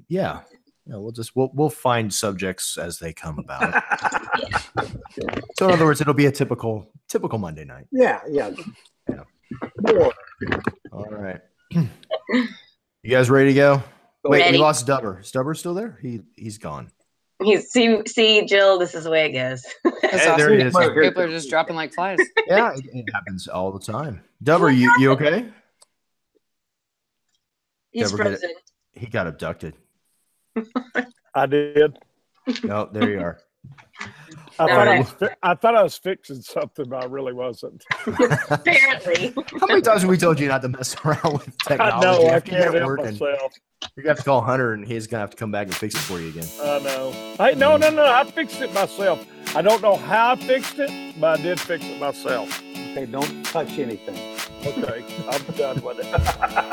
Yeah. We'll find subjects as they come about. So in other words, it'll be a typical Monday night. Yeah. More. All right. You guys ready to go? Wait, Ready. we lost Dubber. Is Dubber still there? He's gone. See, Jill, this is the way it goes. That's Hey, there awesome. he is. People are just dropping like flies. Yeah, it happens all the time. Dubber, you okay? He's Dubber, frozen. He got abducted. I did. Oh, there you are. I thought I was fixing something, but I really wasn't. Apparently. How many times have we told you not to mess around with technology? I know. I After can't that help working? myself. You're gonna have to call Hunter, and he's gonna have to come back and fix it for you again. I know. No. I fixed it myself. I don't know how I fixed it, but I did fix it myself. Okay, don't touch anything. Okay, I'm done with it.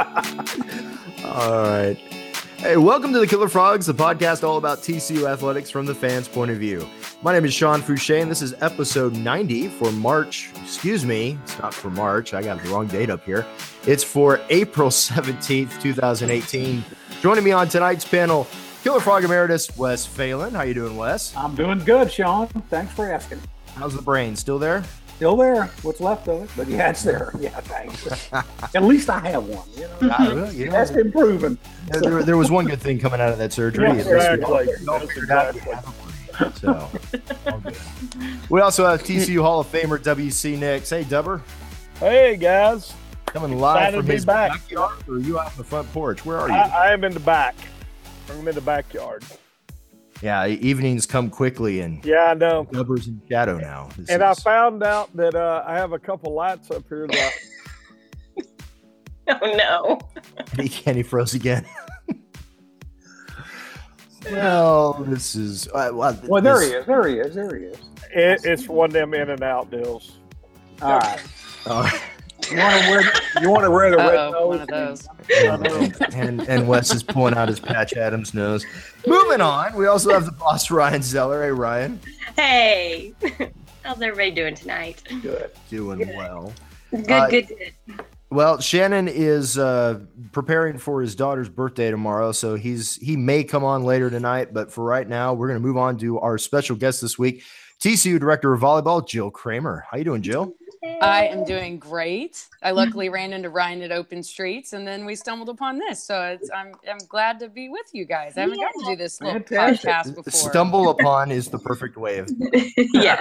All right. Hey, welcome to the Killer Frogs, the podcast all about TCU athletics from the fans' point of view. My name is Sean Fouché, and this is episode 90 for March. Excuse me, it's not for March. I got the wrong date up here. It's for April 17th, 2018. Joining me on tonight's panel, Killer Frog Emeritus Wes Phelan. How you doing, Wes? I'm doing good, Sean. Thanks for asking. How's the brain? Still there? Still there. What's left of it? But yeah, it's there. Yeah, thanks. At least I have one. That's improving. There was one good thing coming out of that surgery. Exactly. So, we also have TCU Hall of Famer WC Nix. Hey, Dubber. Hey, guys. Coming live Excited from to be his back. backyard, or are you out in the front porch? Where are you? I am in the back. I'm in the backyard. Yeah, evenings come quickly, and Yeah, I know. Dubber's in shadow now. I found out that I have a couple lights up here that Oh, no. He froze again. Well, this is Well, there he is. There he is. it's one of them in and out deals. All right. uh, You want to wear the red nose? One of those. and Wes is pulling out his Patch Adams nose. Moving on, we also have the boss, Ryan Zeller. Hey, Ryan. Hey. How's everybody doing tonight? Good. Doing well. Good. Well, Shannon is preparing for his daughter's birthday tomorrow, so he may come on later tonight. But for right now, we're going to move on to our special guest this week, TCU Director of Volleyball, Jill Kramer. How you doing, Jill? I am doing great. I luckily ran into Ryan at Open Streets, and then we stumbled upon this. So I'm glad to be with you guys. I haven't gotten to do this little Fantastic. podcast before. Stumble upon is the perfect way of. Yes.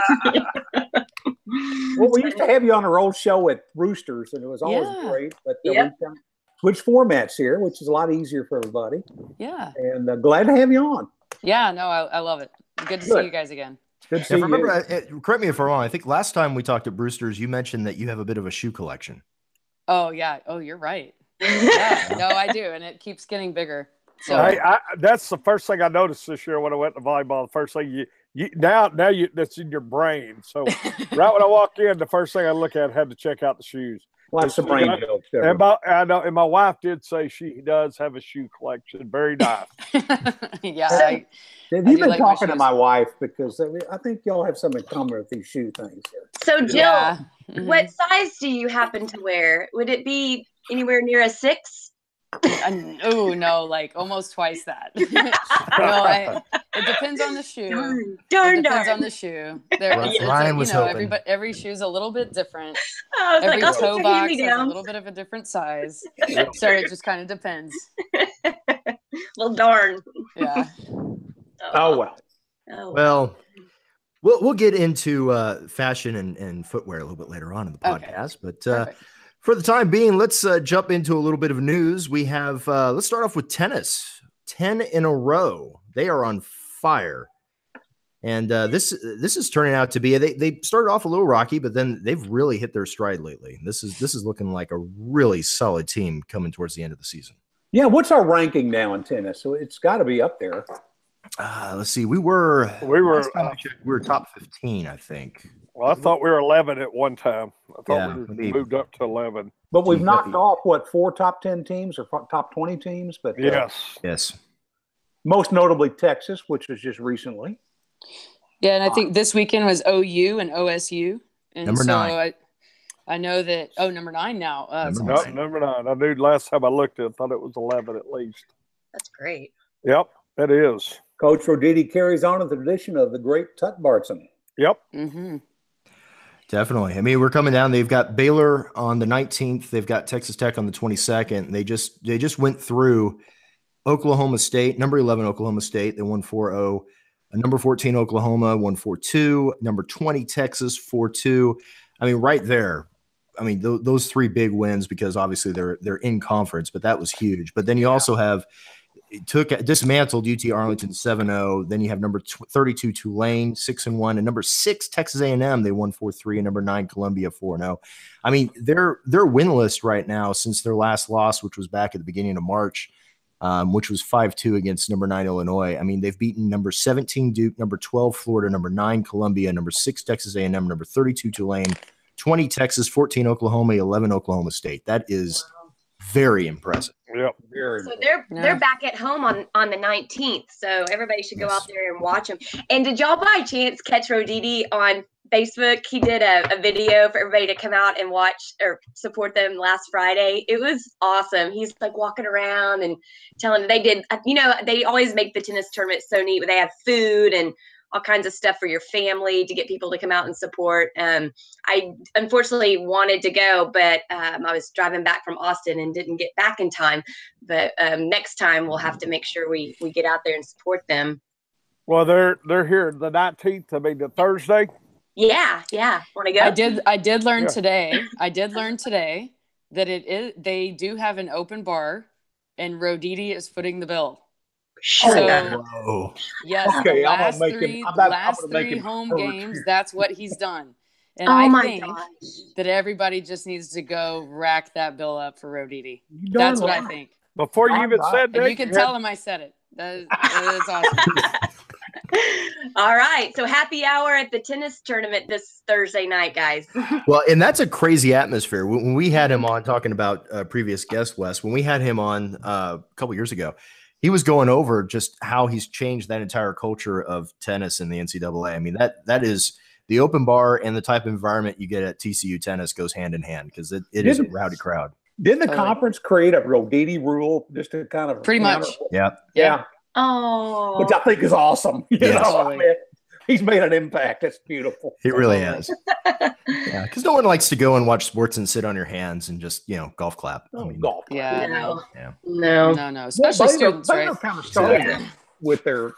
Well, we used to have you on our old show at Roosters, and it was always great. But we switched formats here, which is a lot easier for everybody. Yeah. And glad to have you on. Yeah, no, I love it. Good to see you guys again. Good to see If I you. remember, correct me if I'm wrong. I think last time we talked at Brewster's, you mentioned that you have a bit of a shoe collection. Oh, yeah. Oh, you're right. Yeah, no, I do. And it keeps getting bigger. So That's the first thing I noticed this year when I went to volleyball. The first thing now that's in your brain. So right when I walk in, the first thing I look at had to check out the shoes. Lots of brain jokes. And my wife did say she does have a shoe collection. Very nice. yeah. Have you I do been like my talking to shoes. my wife? Because I think y'all have something in common with these shoe things here. So, Jill, Yeah. Mhm. what size do you happen to wear? Would it be anywhere near a 6? Oh, no, like almost twice that. It depends on the shoe. Darn. It depends on the shoe. Ryan was hoping. Every shoe's a little bit different. I was Every like, toe oh, box has a down. little bit of a different size. So it just kind of depends. Well, darn. Yeah. Oh, well. Oh, Well, we'll get into fashion and footwear a little bit later on in the Okay. podcast. But Perfect. for the time being, let's jump into a little bit of news. We have let's start off with tennis. 10 in a row. They are on fire. And this is turning out to be they started off a little rocky, but then they've really hit their stride lately. This is looking like a really solid team coming towards the end of the season. Yeah, what's our ranking now in tennis? So it's got to be up there. Let's see. We were last time I checked, we were top 15, I think. Well, I thought we were 11 at one time. I thought Yeah, we moved up to 11. But we've Geez, knocked that- off, 4 top 10 teams or top 20 teams? But Yes. most notably Texas, which was just recently. Yeah, and I think this weekend was OU and OSU. And Number 9. I know that, number 9 now. Number No, number 9. I knew last time I looked at it, I thought it was 11 at least. that's great. Yep, it is. Coach Roditi carries on the tradition of the great Tut Bartson. Yep. Mm-hmm. Definitely. I mean, we're coming down. They've got Baylor on the 19th. They've got Texas Tech on the 22nd. They just went through Oklahoma State, number 11 Oklahoma State. They won 4-0. Number 14 Oklahoma won 4-2. Number 20 Texas 4-2. I mean, right there. I mean, those three big wins, because obviously they're in conference, but that was huge. But then you also have dismantled UT Arlington 7-0. Then you have number 32 Tulane 6-1, and number 6 Texas A&M, they won 4-3, and number 9 Columbia 4-0. I mean, they're winless right now since their last loss, which was back at the beginning of March, which was 5-2 against number 9 Illinois. I mean, they've beaten number 17 Duke, number 12 Florida, number 9 Columbia, number 6 Texas A&M, number 32 Tulane, 20 Texas, 14 Oklahoma, 11 Oklahoma State. That is very impressive. Yep. So they're back at home on the 19th. So everybody should go out there and watch them. And did y'all by chance catch Roditi on Facebook? He did a video for everybody to come out and watch or support them last Friday. It was awesome. He's like walking around and telling they always make the tennis tournament so neat, but they have food and all kinds of stuff for your family to get people to come out and support. I unfortunately wanted to go, but I was driving back from Austin and didn't get back in time. But next time we'll have to make sure we get out there and support them. Well, they're here the 19th. I mean, the Thursday. Yeah. Want to go? I did learn today. I did learn today that they do have an open bar, and Roditi is footing the bill. So, yes, okay, the last three home games, that's what he's done. And I think that everybody just needs to go rack that bill up for Roditi. That's what I think. Before you even said that, you can tell him I said it. That is awesome. All right. So happy hour at the tennis tournament this Thursday night, guys. Well, and that's a crazy atmosphere. When we had him on talking about previous guest, Wes, when we had him on a couple years ago, he was going over just how he's changed that entire culture of tennis in the NCAA. I mean, that is the open bar, and the type of environment you get at TCU tennis goes hand in hand, because it is a rowdy crowd. Didn't the conference create a Roditi rule just to kind of pretty much? Yeah. Oh, Which I think is awesome. You know, I mean, he's made an impact. It's beautiful. He really has. Yeah, because no one likes to go and watch sports and sit on your hands and just golf clap. I mean, golf. Yeah. No. Especially students, right? Kind of started with their.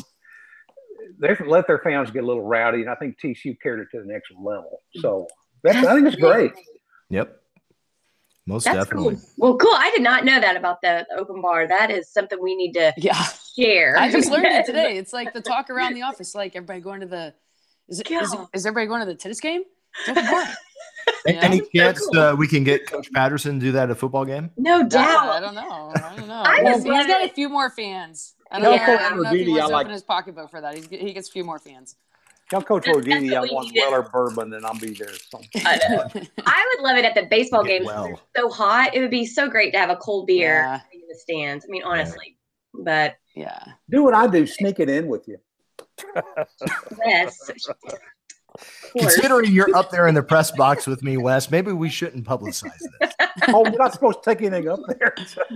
They let their fans get a little rowdy, and I think TCU carried it to the next level. So I think it's great. Yep. Most That's definitely. Cool. Well, cool. I did not know that about the open bar. That is something we need to share. I just learned it today. It's like the talk around the office, like everybody going to the is everybody going to the tennis game? It's open bar. Any chance we can get Coach Patterson to do that at a football game? No doubt. I don't know. He's got a few more fans. I don't know if he wants to open his pocketbook for that. He gets a few more fans. Tell Coach Roditi I want Weller bourbon, and I'll be there. So. I know. I would love it at the baseball games. They're so hot. It would be so great to have a cold beer in the stands. I mean, honestly. But do what I do. Sneak it in with you. Yes. Considering you're up there in the press box with me, Wes, maybe we shouldn't publicize this. Oh, we're not supposed to take anything up there.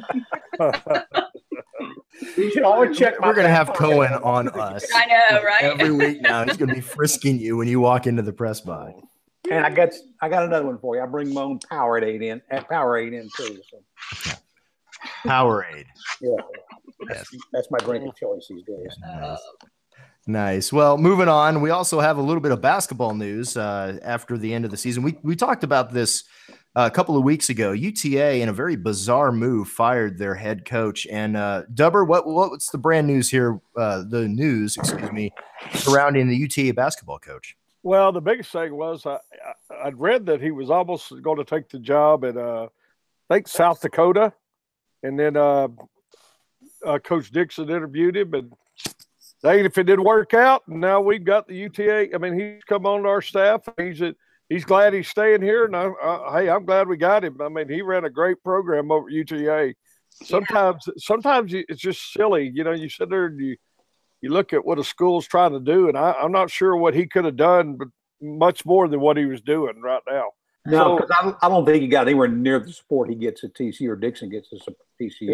You should always check. We're going to have Cohen on us. I know, right? Every week now, he's going to be frisking you when you walk into the press box. And I got another one for you. I bring my own Powerade in too. So. Powerade. Yeah, that's my drink of choice these days. Nice. Well, moving on, we also have a little bit of basketball news after the end of the season. We talked about this a couple of weeks ago. UTA, in a very bizarre move, fired their head coach. And Dubber, what's the brand news here? The news, surrounding the UTA basketball coach. Well, the biggest thing was I'd read that he was almost going to take the job at I think South Dakota, and then Coach Dixon interviewed him, and if it didn't work out, now we've got the UTA. I mean, he's come on to our staff. He's glad he's staying here, and I'm glad we got him. I mean, he ran a great program over at UTA. Sometimes it's just silly. You know, you sit there and you look at what a school's trying to do, and I'm not sure what he could have done, but much more than what he was doing right now. No, because I don't think he got anywhere near the support he gets at TCU or Dixon gets at TCU.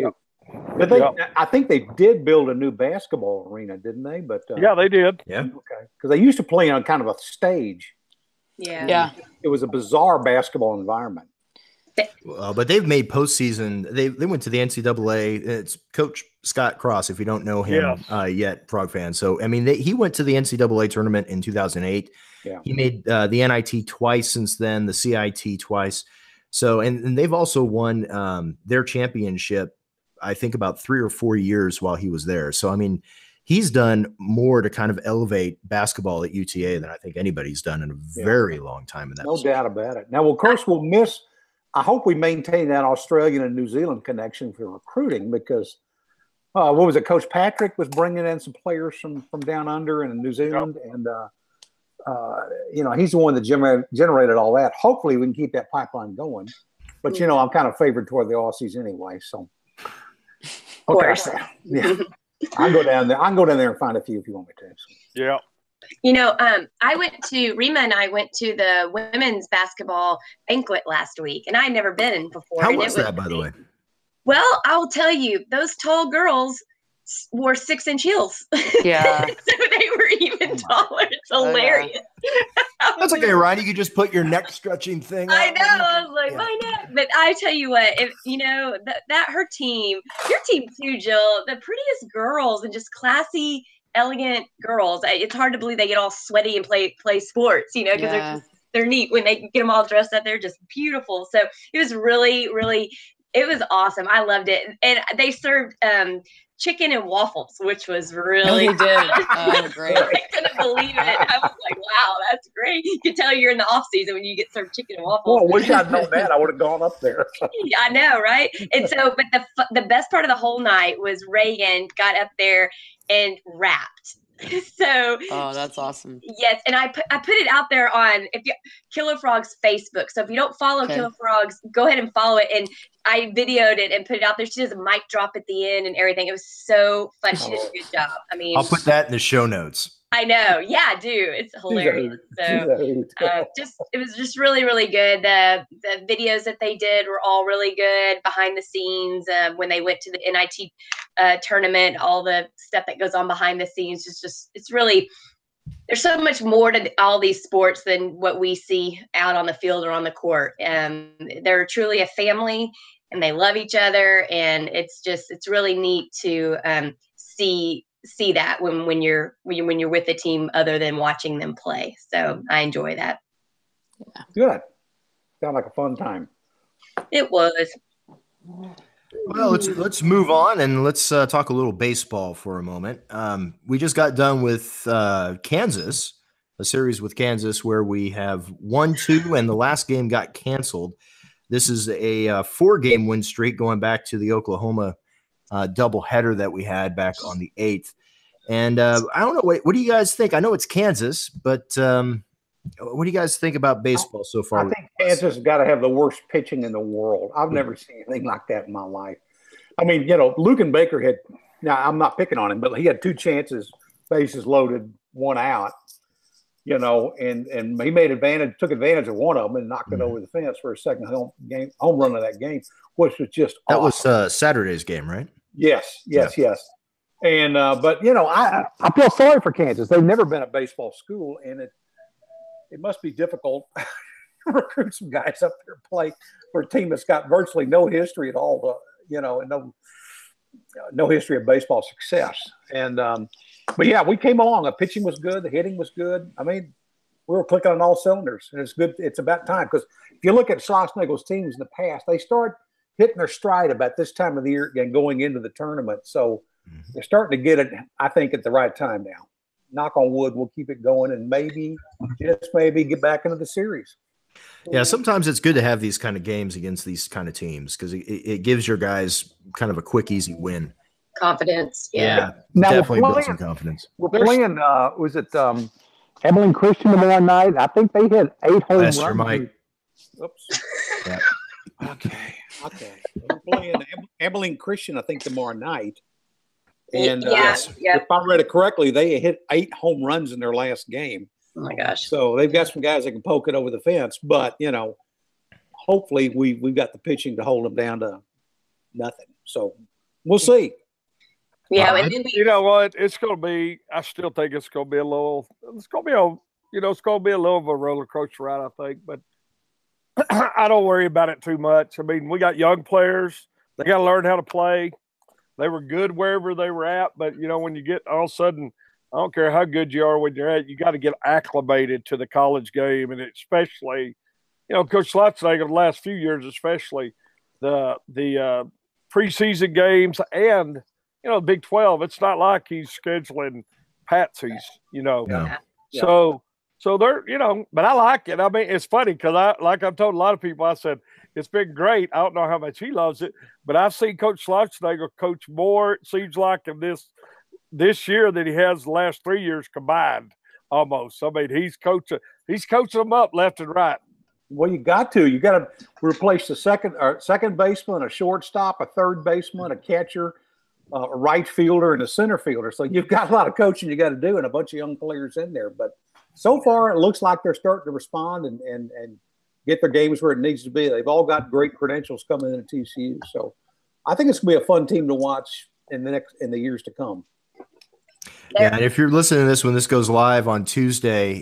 But I think they did build a new basketball arena, didn't they? But yeah, they did. Yeah. Okay. Because they used to play on kind of a stage. Yeah. It was a bizarre basketball environment. But they've made postseason. They went to the NCAA. It's Coach Scott Cross, if you don't know him yet, Frog fan. So, I mean, he went to the NCAA tournament in 2008. Yeah. He made the NIT twice since then, the CIT twice. So, and they've also won their championship, I think, about 3 or 4 years while he was there. So, I mean, he's done more to kind of elevate basketball at UTA than I think anybody's done in a very long time. In that no doubt about it. Now, of course, we'll miss. I hope we maintain that Australian and New Zealand connection for recruiting because what was it? Coach Patrick was bringing in some players from down under in New Zealand, and he's the one that generated all that. Hopefully, we can keep that pipeline going. But I'm kind of favored toward the Aussies anyway. So, of course, I can go down there. I can go down there and find a few if you want me to. So. Yeah. Rima and I went to the women's basketball banquet last week, and I'd never been before. How was that, by the way? Well, I'll tell you, those tall girls wore 6-inch heels. Yeah. So they were even taller. It's hilarious. That's okay, Ryan. You could just put your neck stretching thing on. I know. I was like, my neck. But I tell you what, if her team, your team too, Jill, the prettiest girls and just classy, elegant girls. It's hard to believe they get all sweaty and play sports, because they're neat when they get them all dressed up. They're just beautiful. So it was really, really, it was awesome. I loved it. And they served chicken and waffles, which was really did. Oh, great. I couldn't believe it. I was like, wow, that's great. You can tell you're in the off season when you get served chicken and waffles. Well, wish I'd known that. I would have gone up there. I know, right? And so, but the best part of the whole night was Reagan got up there and rapped. So that's awesome. Yes, and I put it out there on Killer Frogs Facebook. So if you don't follow Killer Frogs, go ahead and follow it. And I videoed it and put it out there. She does a mic drop at the end and everything. It was so fun. She did a good job. I mean, I'll put that in the show notes. I know. Yeah, I do. It's hilarious. So it was just really, really good. The videos that they did were all really good behind the scenes. When they went to the NIT tournament, all the stuff that goes on behind the scenes it's really, there's so much more to all these sports than what we see out on the field or on the court. They're truly a family and they love each other. And it's really neat to see that when you're with the team other than watching them play. So I enjoy that. Yeah. Good. Sound like a fun time. It was. Well, let's move on and let's talk a little baseball for a moment. We just got done with Kansas, a series with Kansas where we have 1-2 and the last game got canceled. This is a 4-game win streak going back to the Oklahoma doubleheader that we had back on the 8th. And I don't know, what do you guys think? I know it's Kansas, but what do you guys think about baseball so far? I think Kansas has got to have the worst pitching in the world. I've never seen anything like that in my life. I mean, Luken Baker had – now, I'm not picking on him, but he had 2 chances, bases loaded, 1 out, and he took advantage of one of them and knocked it over the fence for a second home run of that game, which was just That awesome. was Saturday's game, right? Yes. And but I feel sorry for Kansas. They've never been a baseball school, and it must be difficult to recruit some guys up there to play for a team that's got virtually no history at all, and no history of baseball success. And but yeah, we came along. The pitching was good, the hitting was good. I mean, we were clicking on all cylinders, and it's good. It's about time because if you look at Schlossnagle's teams in the past, they start hitting their stride about this time of the year and going into the tournament. So they're starting to get it, I think, at the right time now. Knock on wood, we'll keep it going and maybe get back into the series. Yeah, sometimes it's good to have these kind of games against these kind of teams because it gives your guys kind of a quick, easy win. Confidence. Yeah. Now definitely build some confidence. We're playing, was it Abilene Christian tomorrow night? I think they hit 8 home runs. Mike. Oops. Yeah. Okay. We're playing Abilene Christian, I think, tomorrow night. And if I read it correctly, they hit 8 home runs in their last game. Oh my gosh! So they've got some guys that can poke it over the fence, but hopefully we've got the pitching to hold them down to nothing. So We'll see. Yeah, and then you know what? It's going to be. I still think it's going to be a little. It's going to be it's going to be a little of a roller coaster ride, I think. But I don't worry about it too much. I mean, we got young players. They got to learn how to play. They were good wherever they were at, but when you get all of a sudden, I don't care how good you are when you're at, you got to get acclimated to the college game, and especially, Coach Schlotznagle the last few years, especially the preseason games and Big 12. It's not like he's scheduling patsies, Yeah. So they're, but I like it. I mean, it's funny because I've told a lot of people, I said, it's been great. I don't know how much he loves it, but I've seen Coach Schlotznagle coach more, it seems like, in this year than he has the last 3 years combined almost. I mean, he's coaching them up left and right. Well, you got to replace the second baseman, a shortstop, a third baseman, a catcher, a right fielder, and a center fielder. So you've got a lot of coaching you got to do and a bunch of young players in there. But so far, it looks like they're starting to respond and get their games where it needs to be. They've all got great credentials coming into TCU. So I think it's going to be a fun team to watch in the years to come. Yeah, and if you're listening to this when this goes live on Tuesday,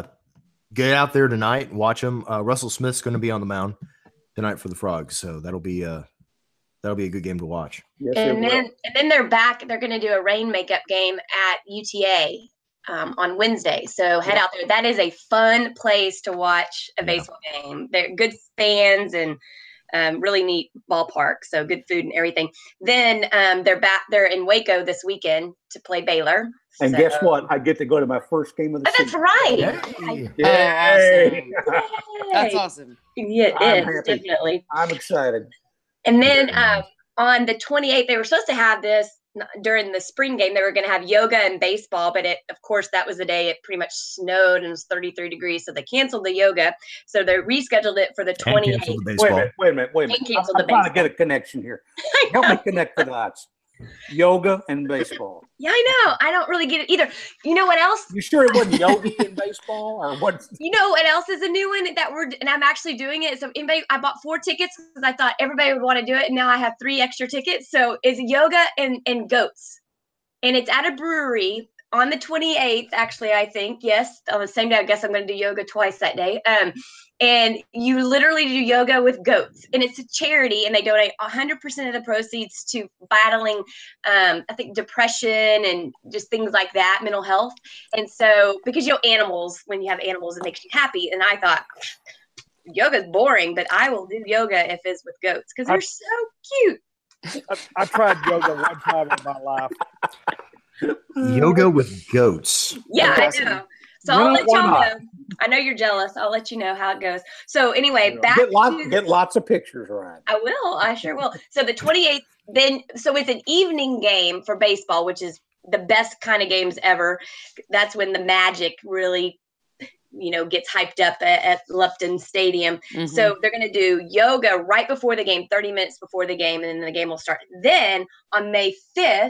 get out there tonight and watch them. Russell Smith's going to be on the mound tonight for the Frogs, so that'll be a good game to watch. Yes, and then they're back. They're going to do a rain makeup game at UTA on Wednesday. So head out there. That is a fun place to watch a baseball game. They're good fans and really neat ballpark. So good food and everything. Then they're back. They're in Waco this weekend to play Baylor. And guess what? I get to go to my first game of the season. That's right. Yay. Awesome. That's awesome. Yeah, it is, definitely. I'm excited. And then on the 28th, they were supposed to have this during the spring game. They were going to have yoga and baseball, but of course, that was the day it pretty much snowed and it was 33 degrees. So they canceled the yoga. So they rescheduled it for the 28th. Wait a minute. I'm trying to get a connection here. Help me connect the dots. Yoga and baseball. Yeah, I know. I don't really get it either. You know what else? You sure it wasn't yoga and baseball or what? You know what else is a new one and I'm actually doing it. So I bought 4 tickets because I thought everybody would want to do it. And now I have 3 extra tickets. So it's yoga and goats. And it's at a brewery on the 28th, actually, I think. Yes, on the same day. I guess I'm going to do yoga twice that day. And you literally do yoga with goats, and it's a charity, and they donate 100% of the proceeds to battling, I think, depression and just things like that, mental health. And so, because, animals, when you have animals, it makes you happy. And I thought, yoga's boring, but I will do yoga if it's with goats because they're so cute. I tried yoga one time in my life. Yoga with goats. Yeah, I know. So I'll let y'all know. I know you're jealous. I'll let you know how it goes. So anyway, get lots of pictures, Ryan. I will. I sure will. So the 28th, so it's an evening game for baseball, which is the best kind of games ever. That's when the magic really, gets hyped up at Lupton Stadium. Mm-hmm. So they're going to do yoga right before the game, 30 minutes before the game, and then the game will start. Then on May 5th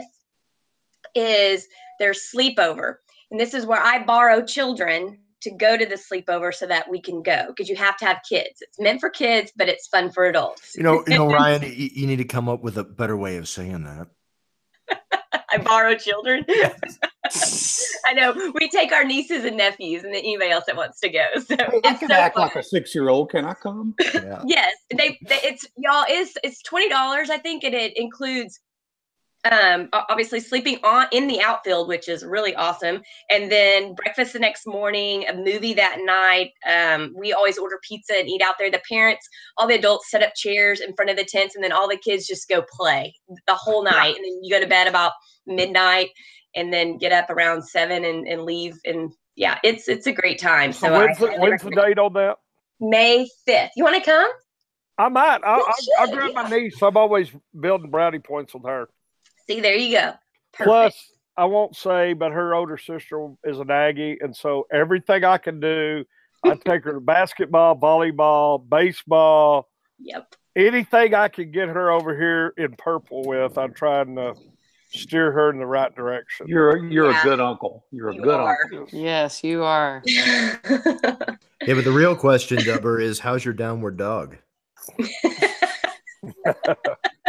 is their sleepover. And this is where I borrow children to go to the sleepover so that we can go because you have to have kids. It's meant for kids, but it's fun for adults. Ryan, you need to come up with a better way of saying that. I borrow children. I know. We take our nieces and nephews and then anybody else that wants to go. So I can act like a 6-year-old. Can I come? Yeah. Yes. It's $20, I think, and it includes obviously sleeping in the outfield, which is really awesome. And then breakfast the next morning, a movie that night. We always order pizza and eat out there. The parents, all the adults set up chairs in front of the tents, and then all the kids just go play the whole night. And then you go to bed about midnight and then get up around 7 and leave. And yeah, it's a great time. So when's the date on that? May 5th. You want to come? I might. I'll grab my niece. I'm always building brownie points with her. See, there you go. Perfect. Plus, I won't say, but her older sister is an Aggie, and so everything I can do, I take her to basketball, volleyball, baseball. Yep. Anything I can get her over here in purple with, I'm trying to steer her in the right direction. You're a good uncle. You're a good uncle. Yes, you are. Yeah, but the real question, Dubber, is how's your downward dog?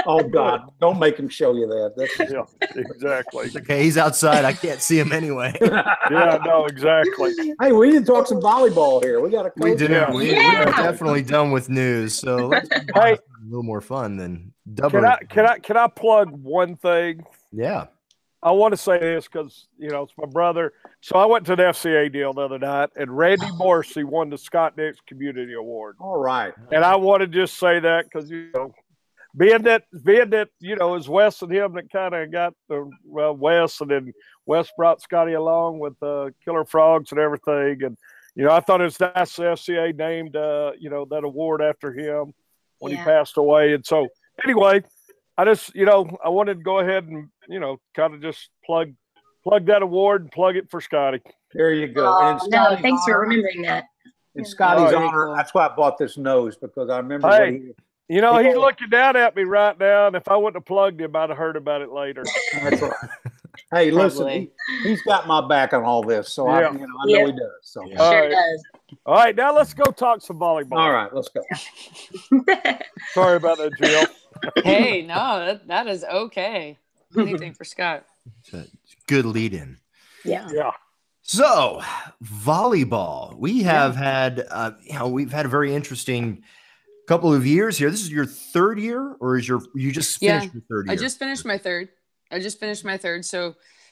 Oh God! Don't make him show you that. Yeah, exactly. Okay, he's outside. I can't see him anyway. Yeah, no, exactly. Hey, we need to talk some volleyball here. We got a coach. We do. Yeah. We are definitely done with news. So let's Hey, a little more fun than Can I plug one thing? Yeah. I want to say this because, it's my brother. So I went to an FCA deal the other night, and Randy Morrissey won the Scott Nix Community Award. All right. And I want to just say that because, being that, it's Wes and him that kind of got Wes, and then Wes brought Scotty along with Killer Frogs and everything. And, I thought it was nice the FCA named, that award after him when he passed away. And so, anyway, I just, I wanted to go ahead and, kind of just plug that award and plug it for Scotty. There you go. No, thanks for remembering that. In Scotty's honor, that's why I bought this nose, because I remember he's looking down at me right now, and if I wouldn't have plugged him, I'd have heard about it later. That's right. Hey, listen, he's got my back on all this, so I know he does. So Sure does. All right, now let's go talk some volleyball. All right, let's go. Sorry about that, Jill. Hey, no, that is okay. Anything for Scott. Good lead in. Yeah. So, volleyball. We have had, we've had a very interesting couple of years here. This is your third year, or you just finished your third year? I just finished my third. So,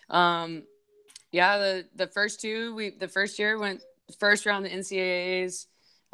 the first two, the first year went first round of the NCAAs.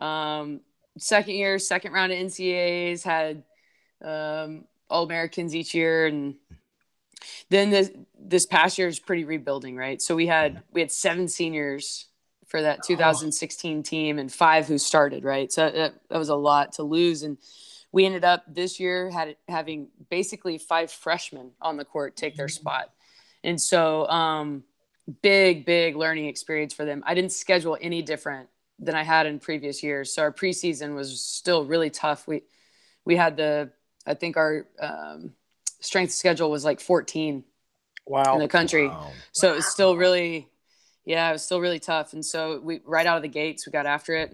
Second round of NCAAs, had All-Americans each year, and then this past year is pretty rebuilding, right? So we had 7 seniors for that 2016 team and 5 who started, right? So that was a lot to lose, and we ended up this year having basically 5 freshmen on the court take their spot, and so big learning experience for them. I didn't schedule any different than I had in previous years, so our preseason was still really tough. We had I think our strength schedule was like 14 in the country. Wow. So it was still really, it was still really tough. And so we, right out of the gates, we got after it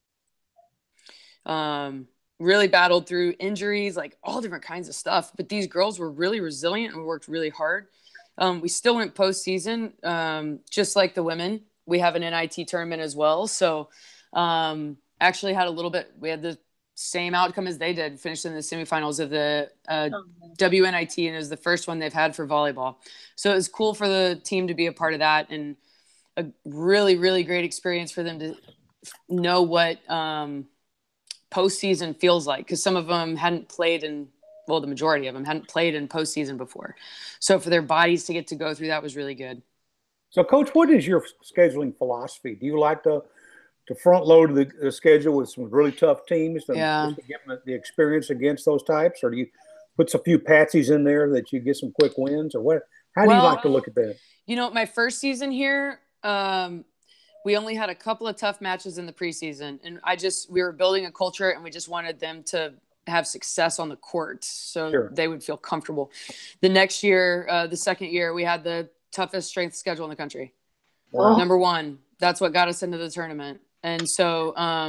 and really battled through injuries, like all different kinds of stuff. But these girls were really resilient and worked really hard. We still went postseason, just like the women. We have an NIT tournament as well. So actually we had the same outcome as they did, finished in the semifinals of the WNIT, and it was the first one they've had for volleyball. So it was cool for the team to be a part of that, and a really, really great experience for them to know what postseason feels like, because some of them hadn't played the majority of them hadn't played in postseason before. So for their bodies to get to go through that was really good. So, Coach, what is your scheduling philosophy? Do you like to front load the schedule with some really tough teams to get the experience against those types, or do you put a few patsies in there that you get some quick wins, or what? How do you like to look at that? My first season here, we only had a couple of tough matches in the preseason, and we were building a culture, and we just wanted them to have success on the court so they would feel comfortable. The next year, the second year, we had the toughest strength schedule in the country. Wow. Number 1. That's what got us into the tournament. And so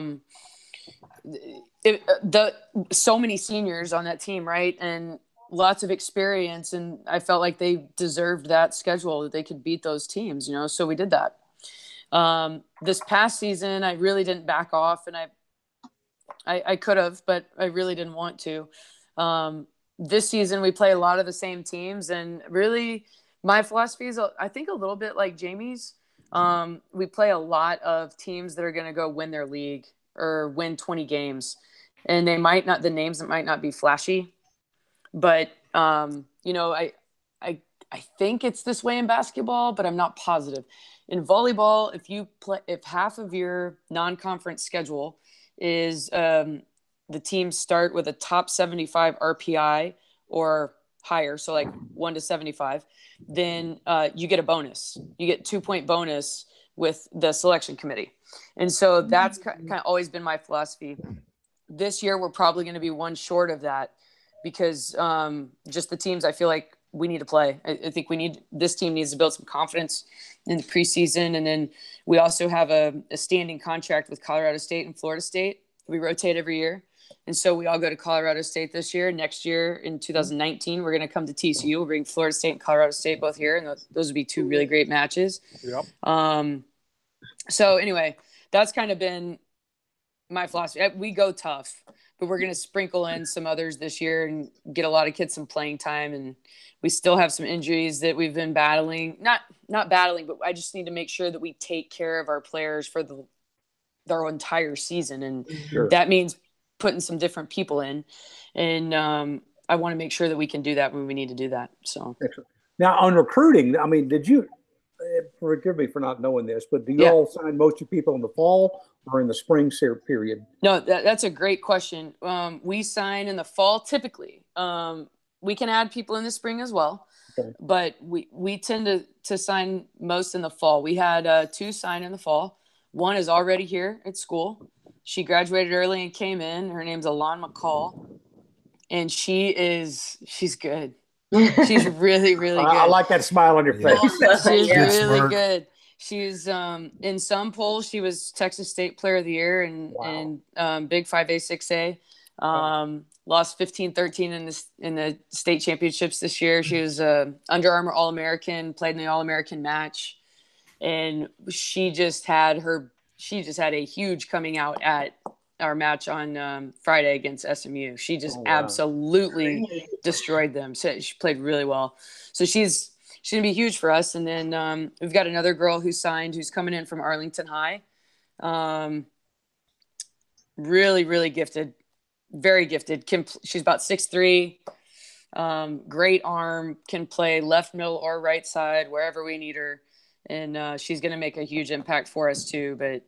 so many seniors on that team, right? And lots of experience. And I felt like they deserved that schedule, that they could beat those teams, so we did that. This past season, I really didn't back off, and I could have, but I really didn't want to. This season, we play a lot of the same teams, and really my philosophy is, I think, a little bit like Jamie's. We play a lot of teams that are going to go win their league or win 20 games, and the names might not be flashy, but I think it's this way in basketball, but I'm not positive. In volleyball, if half of your non-conference schedule is the teams start with a top 75 RPI or higher, so like 1 to 75, then you get a bonus. You get 2-point bonus with the selection committee. And so that's kind of always been my philosophy. This year, we're probably going to be 1 short of that because just the teams I feel like we need to play. I think this team needs to build some confidence in the preseason. And then we also have a standing contract with Colorado State and Florida State. We rotate every year. And so we all go to Colorado State this year. Next year in 2019, we're going to come to TCU. We'll bring Florida State and Colorado State both here. And those would be two really great matches. Yep. So anyway, that's kind of been my philosophy. We go tough, but we're going to sprinkle in some others this year and get a lot of kids some playing time. And we still have some injuries that we've been battling. Not battling, but I just need to make sure that we take care of our players for their entire season. And that means putting some different people in. And I want to make sure that we can do that when we need to do that. So now on recruiting, I mean, did you, forgive me for not knowing this, but do you all sign most of your people in the fall or in the spring period? No, that's a great question. We sign in the fall typically. We can add people in the spring as well, but we tend to sign most in the fall. We had 2 sign in the fall. One is already here at school. She graduated early and came in. Her name's Alon McCall, and she's good. She's really, really good. I like that smile on your face. She's really good. She's in some polls, she was Texas State Player of the Year and Big 5A, 6A. Lost 15-13 in the state championships this year. She was Under Armour All-American, played in the All-American match, and she just had a huge coming out at our match on Friday against SMU. She just absolutely destroyed them. So she played really well. So she's going to be huge for us. And then we've got another girl who's signed, who's coming in from Arlington High. Really, really gifted, very gifted. She's about 6'3", great arm, can play left, middle, or right side, wherever we need her. And she's going to make a huge impact for us too. But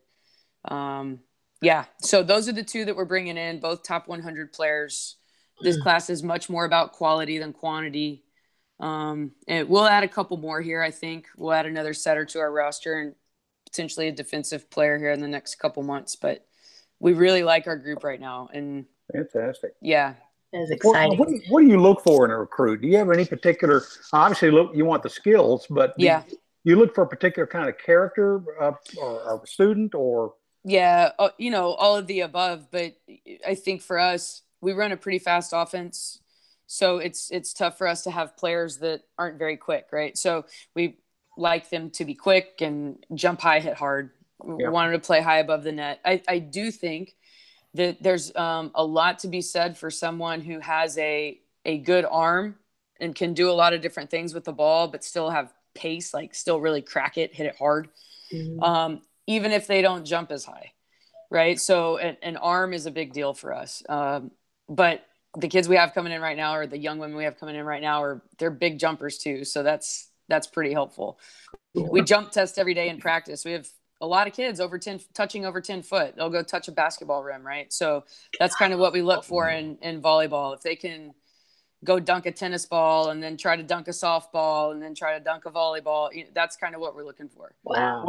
so those are the 2 that we're bringing in, both top 100 players. This class is much more about quality than quantity. And we'll add a couple more here. I think we'll add another setter to our roster and potentially a defensive player here in the next couple months. But we really like our group right now. And fantastic. Yeah. That's exciting. What do you look for in a recruit? Do you have any particular, obviously you want the skills, but you look for a particular kind of character or student or? Yeah. All of the above, but I think for us, we run a pretty fast offense. So it's tough for us to have players that aren't very quick, right? So we like them to be quick and jump high, hit hard. We want them to play high above the net. I do think that there's a lot to be said for someone who has a good arm and can do a lot of different things with the ball, but still have pace, like still really crack it, hit it hard, even if they don't jump as high, right? So an arm is a big deal for us. But the kids we have coming in right now, or the young women we have coming in right now, they're big jumpers too. So that's pretty helpful. We jump test every day in practice. We have a lot of kids touching over 10 foot. They'll go touch a basketball rim, right? So that's kind of what we look for in volleyball. If they can go dunk a tennis ball and then try to dunk a softball and then try to dunk a volleyball, that's kind of what we're looking for. Wow.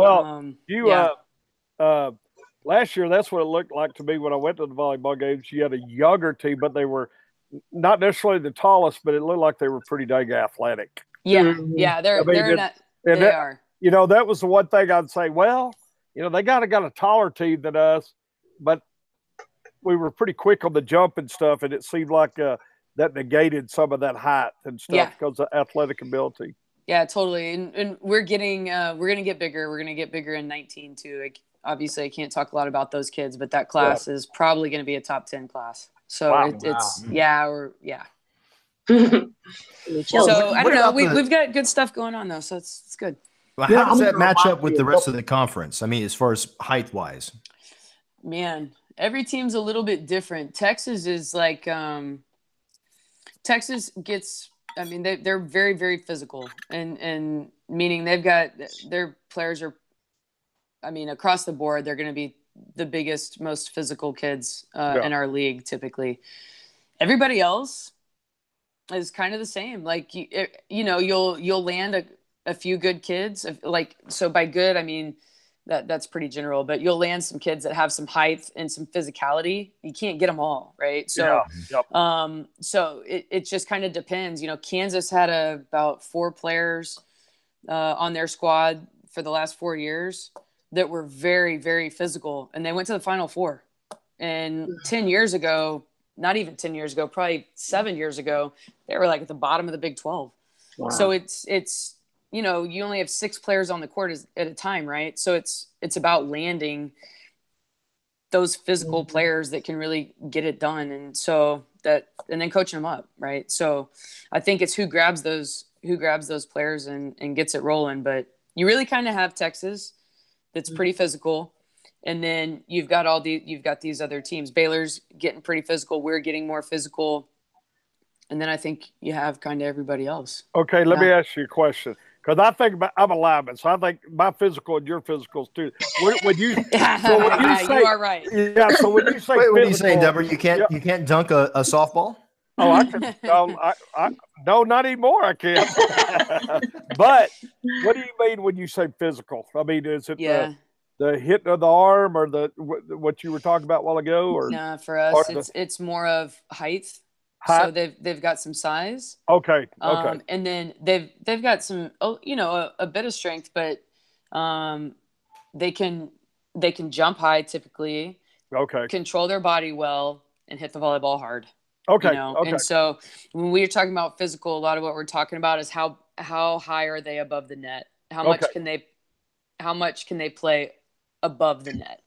Well, last year, that's what it looked like to me when I went to the volleyball games. You had a younger team, but they were not necessarily the tallest, but it looked like they were pretty dang athletic. Yeah, they are. That was the one thing I'd say, well, they got a taller team than us, but we were pretty quick on the jump and stuff, and it seemed like that negated some of that height and stuff because of athletic ability. Yeah, totally. And we're going to get bigger. We're going to get bigger in 19 too. Obviously, I can't talk a lot about those kids, but that class is probably going to be a top 10 class. So So I don't know. We've got good stuff going on though, so it's good. Well, how does that match up with the rest of the conference? I mean, as far as height wise. Man, every team's a little bit different. Texas is like Texas gets. I mean, they're very, very physical, and meaning they've got their players are. I mean, across the board, they're going to be the biggest, most physical kids in our league. Typically, everybody else is kind of the same. Like you'll land a few good kids. So by good, I mean that's pretty general. But you'll land some kids that have some height and some physicality. You can't get them all, right? So, so it just kind of depends. Kansas had about 4 players on their squad for the last 4 years that were very, very physical, and they went to the Final Four. And 10 years ago, not even 10 years ago, probably 7 years ago, they were like at the bottom of the Big 12. Wow. So it's you know, you only have 6 players on the court at a time, right? So it's about landing those physical players that can really get it done. And then coaching them up, right? So I think it's who grabs those players and gets it rolling. But you really kind of have Texas that's pretty physical. And then you've got these other teams. Baylor's getting pretty physical. We're getting more physical. And then I think you have kind of everybody else. Okay, let me ask you a question. Because I think I'm a lineman, so I think my physical and your physicals too. When you say, you are right. Yeah. So when you say, what are you saying, Deborah? You can't dunk a softball? Oh, I can. No, not anymore. I can't. But what do you mean when you say physical? I mean, is it the hit of the arm or what you were talking about a while ago? Or no, for us, it's more of height. So they've got some size. Okay. And then they've got some, a bit of strength, but they can jump high typically. Okay. Control their body well and hit the volleyball hard. Okay. Okay. And so when we are talking about physical, a lot of what we're talking about is how high are they above the net? How much can they play above the net?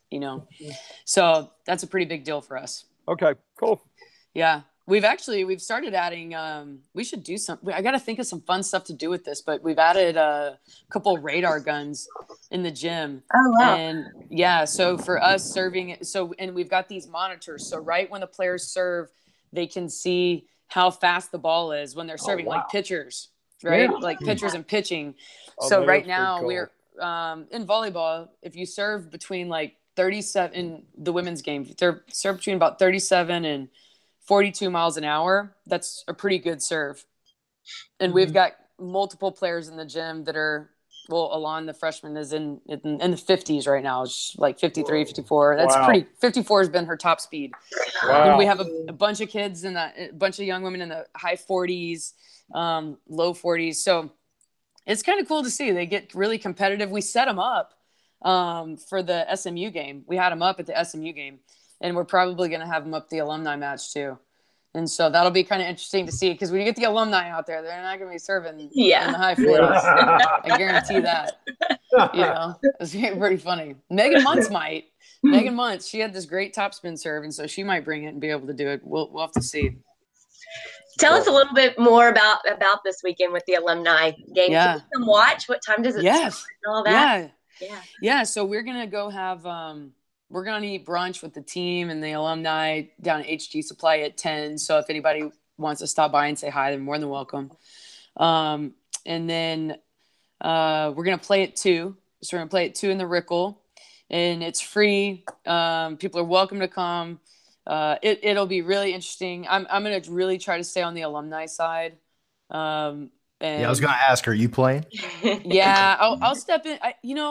So that's a pretty big deal for us. Okay. Cool. Yeah. We've started adding, we should do I got to think of some fun stuff to do with this, but we've added a couple radar guns in the gym. Oh, wow. And yeah, so for us serving, and we've got these monitors. So right when the players serve, they can see how fast the ball is when they're serving, like pitchers, right? Yeah. Like pitchers and pitching. So right now we're in volleyball, if you serve between like 37 in the women's game, if they're serve between about 37 and 42 miles an hour, that's a pretty good serve. And we've got multiple players in the gym that are, Alon, the freshman, is in the 50s right now. It's like 53, 54. That's pretty, 54 has been her top speed. Wow. And we have a bunch of kids a bunch of young women in the high 40s, low 40s. So it's kind of cool to see. They get really competitive. We set them up for the SMU game. We had them up at the SMU game. And we're probably going to have them up the alumni match too. And so that'll be kind of interesting to see, because when you get the alumni out there, they're not going to be serving in the high 40s. I guarantee that. It's pretty funny. Megan Muntz might. Megan Muntz, she had this great topspin serve, and so she might bring it and be able to do it. We'll have to see. Tell us a little bit more about this weekend with the alumni game. Yeah. Can we come watch? What time does it start and all that? Yeah. So we're going to go have we're going to eat brunch with the team and the alumni down at HG Supply at 10. So if anybody wants to stop by and say hi, they're more than welcome. And then we're going to play at 2. So we're going to play at 2 in the Rickle, and it's free. People are welcome to come. It'll be really interesting. I'm going to really try to stay on the alumni side. I was going to ask, are you playing? Yeah, I'll step in.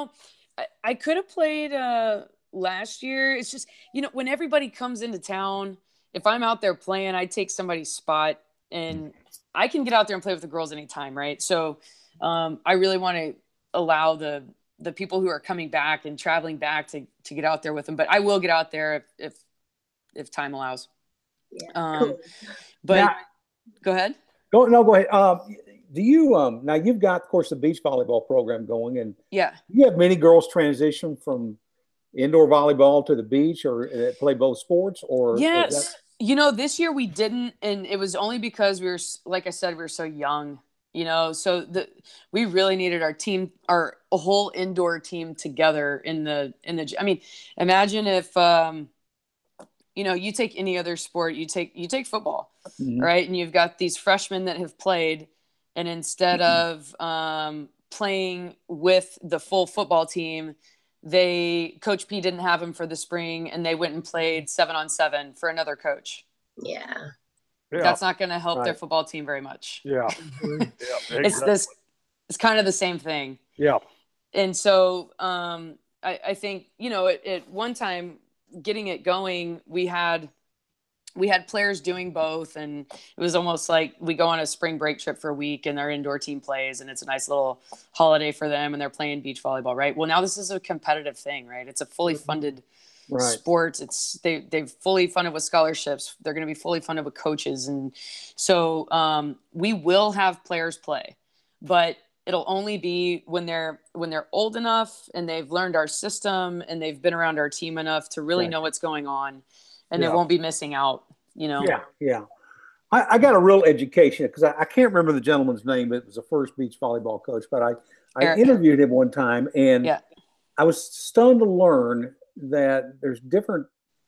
I could have played last year. It's just, when everybody comes into town, if I'm out there playing, I take somebody's spot, and I can get out there and play with the girls anytime, right? So I really want to allow the people who are coming back and traveling back to get out there with them. But I will get out there if time allows. Yeah, cool. But now, go ahead. Go ahead. Do you now you've got, of course, the beach volleyball program going, and do you have many girls transition from indoor volleyball to the beach, or play both sports? Or yes, this year we didn't, and it was only because we were, like I said, we were so young. So we really needed our team, our whole indoor team together in the. I mean, imagine if you take any other sport, you take football, right? And you've got these freshmen that have played, and instead of playing with the full football team, Coach P didn't have them for the spring, and they went and played 7-on-7 for another coach. Yeah. That's not going to help their football team very much. Yeah. It's kind of the same thing. Yeah. And so I think, at one time getting it going, we had players doing both, and it was almost like we go on a spring break trip for a week and our indoor team plays, and it's a nice little holiday for them, and they're playing beach volleyball, right? Well, now this is a competitive thing, right? It's a fully funded sports. They've fully funded with scholarships. They're going to be fully funded with coaches. And so we will have players play, but it'll only be when they're old enough and they've learned our system and they've been around our team enough to really know what's going on, and they won't be missing out, Yeah. I got a real education because I can't remember the gentleman's name, but it was the first beach volleyball coach, but I interviewed him one time, and I was stunned to learn that there's different.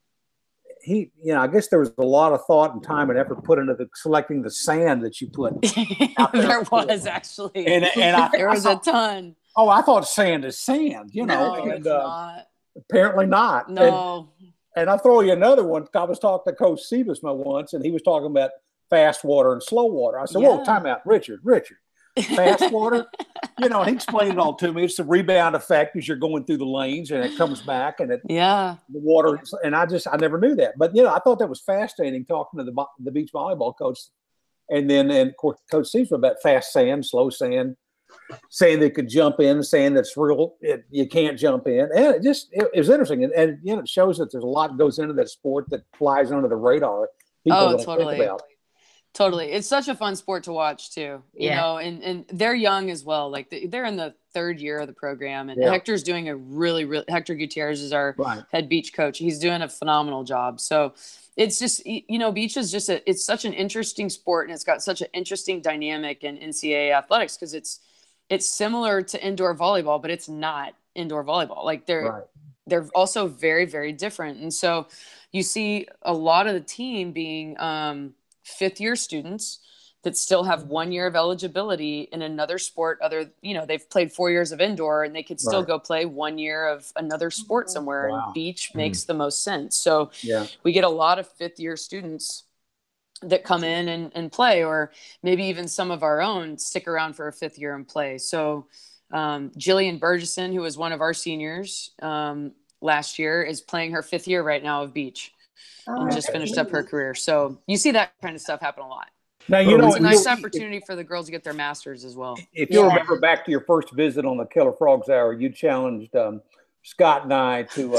I guess there was a lot of thought and time and effort put into selecting the sand that you put. There was actually, and there was a ton. Oh, I thought sand is sand, No, it's not. Apparently not. No. And I'll throw you another one. I was talking to Coach Siebesma once, and he was talking about fast water and slow water. I said, whoa, time out, Richard, fast water? And he explained it all to me. It's the rebound effect as you're going through the lanes and it comes back and the water. And I never knew that. But, I thought that was fascinating talking to the beach volleyball coach. And then, of course, Coach Siebesma about fast sand, slow sand, saying they could jump in, saying that's real, you can't jump in. And it was interesting. And it shows that there's a lot that goes into that sport that flies under the radar. People don't think about. Totally. It's such a fun sport to watch too, you know, and they're young as well. Like they're in the third year of the program, and Hector's doing a really, Hector Gutierrez is our head beach coach. He's doing a phenomenal job. So it's just, beach is just it's such an interesting sport, and it's got such an interesting dynamic in NCAA athletics because it's similar to indoor volleyball, but it's not indoor volleyball. Like they're also very, very different. And so you see a lot of the team being, fifth-year students that still have 1 year of eligibility in another sport. They've played 4 years of indoor, and they could still go play 1 year of another sport somewhere. Wow. And beach makes the most sense. So we get a lot of fifth-year students that come in and play, or maybe even some of our own stick around for a fifth year and play. So Jillian Burgesson, who was one of our seniors last year, is playing her fifth year right now of beach. And just finished up her career. So you see that kind of stuff happen a lot. Now, it's a nice opportunity for the girls to get their masters as well. If you remember back to your first visit on the Killer Frogs Hour, you challenged Scott and I to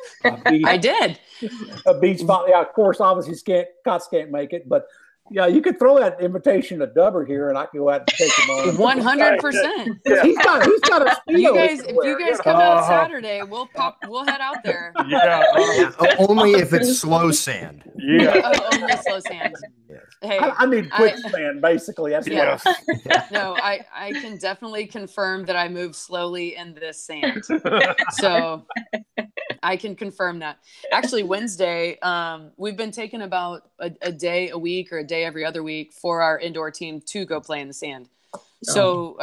I did. A beach volley. Yeah, of course, obviously Scott can't make it, but you could throw that invitation to Dubber here, and I can go out and take him on. 100%. He's got a speedo. If you guys come out Saturday, we'll head out there. Only if it's slow sand. Only slow sand. Hey, I need quicksand, basically. That's what. No, I can definitely confirm that I move slowly in this sand. So I can confirm that. Actually, Wednesday, we've been taking about a day a week or a day every other week for our indoor team to go play in the sand. So